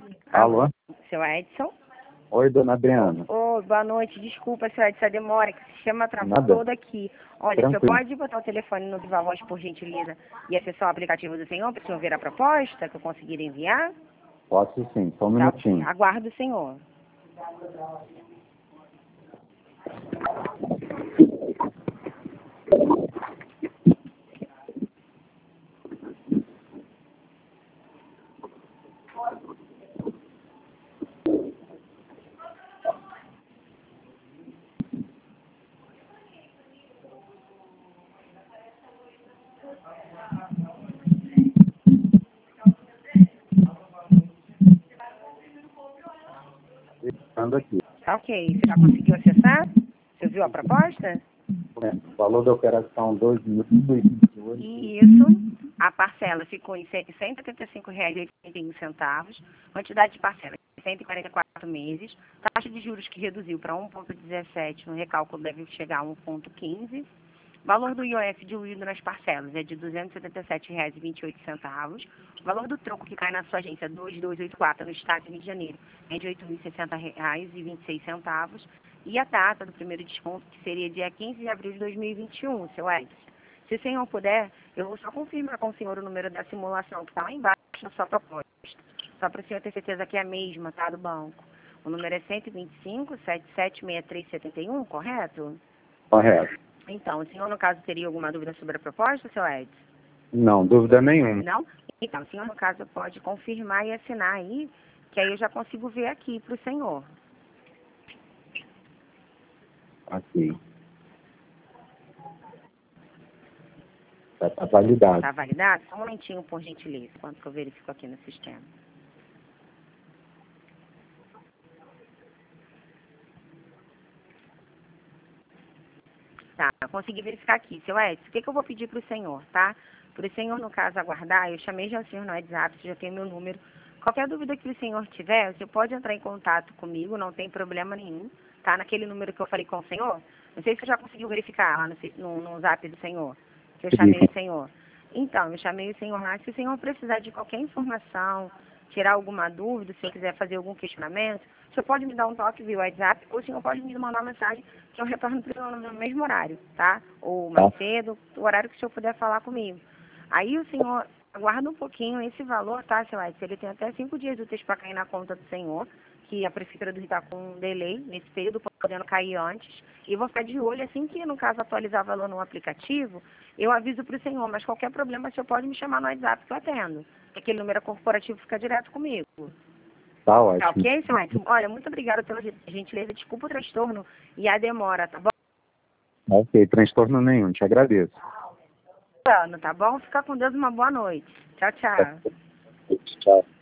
Alô? Seu Edson? Oi, dona Adriana. Oi, boa noite. Desculpa, seu Edson, a demora, que o sistema travou Nada. todo aqui. Olha, Tranquilo. você pode botar o telefone no Viva Voz, por gentileza, e acessar o aplicativo do senhor para o senhor ver a proposta que eu conseguir enviar? Posso sim, só um Tá, minutinho. aguardo o senhor. Ando aqui. Tá ok. Você já conseguiu acessar? Você viu a proposta? Valor da operação 2.028. Isso. A parcela ficou em R$ 175,81. Quantidade de parcela, 144 meses. Taxa de juros que reduziu para 1,17. No recálculo deve chegar a 1,15. Valor do IOF diluído nas parcelas é de R$ 277,28. O valor do troco que cai na sua agência 2284 no estado do Rio de Janeiro é de R$ 8.060,26. E a data do primeiro desconto, que seria dia 15 de abril de 2021, seu Edson. Se o senhor puder, eu vou só confirmar com o senhor o número da simulação que está lá embaixo na sua proposta. Só para o senhor ter certeza que é a mesma, tá, do banco. O número é 125-776371, correto? Correto. Então, o senhor, no caso, teria alguma dúvida sobre a proposta, seu Edson? Não, dúvida nenhuma. Não? Então, o senhor, no caso, pode confirmar e assinar aí, que aí eu já consigo ver aqui para o senhor. Ok. Tá validado. Está validado? Só um momentinho, por gentileza, enquanto que eu verifico aqui no sistema. Tá, eu consegui verificar aqui. Seu Edson, o que eu vou pedir para o senhor, tá? Para o senhor, no caso, aguardar, eu chamei já o senhor no WhatsApp, você já tem meu número. Qualquer dúvida que o senhor tiver, você pode entrar em contato comigo, não tem problema nenhum, tá? Naquele número que eu falei com o senhor. Não sei se você já conseguiu verificar lá no zap do senhor, que eu chamei o senhor. Então, eu chamei o senhor lá. Se o senhor precisar de qualquer informação, tirar alguma dúvida, se eu quiser fazer algum questionamento, o senhor pode me dar um toque via WhatsApp, ou o senhor pode me mandar uma mensagem que eu retorno para o senhor no mesmo horário, tá? Ou mais cedo, o horário que o senhor puder falar comigo. Aí o senhor aguarda um pouquinho esse valor, tá, seu Edson? Ele tem até 5 dias úteis para cair na conta do senhor, que a Prefeitura do Rio está com um delay nesse período, podendo cair antes. E vou ficar de olho, assim que, no caso, atualizar o valor no aplicativo, eu aviso para o senhor. Mas qualquer problema, o senhor pode me chamar no WhatsApp que eu atendo. Aquele número corporativo fica direto comigo. Tá ótimo. Tá ok, seu Edson? Olha, muito obrigada pela gentileza. Desculpa o transtorno e a demora, tá bom? Ok, transtorno nenhum, te agradeço. Tá bom? Fica com Deus, uma boa noite. Tchau, tchau. Tchau.